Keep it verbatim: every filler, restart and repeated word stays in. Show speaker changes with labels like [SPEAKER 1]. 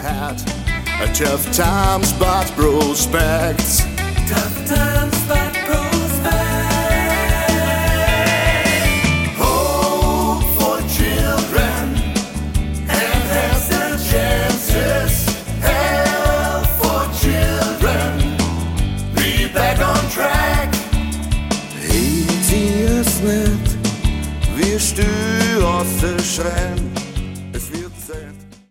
[SPEAKER 1] had a tough times but prospects.
[SPEAKER 2] Tough times but prospects.
[SPEAKER 1] Hope for children enhance their chances. Help for children be back on track.
[SPEAKER 3] Eighteen years net, wie stu aus der Schrein.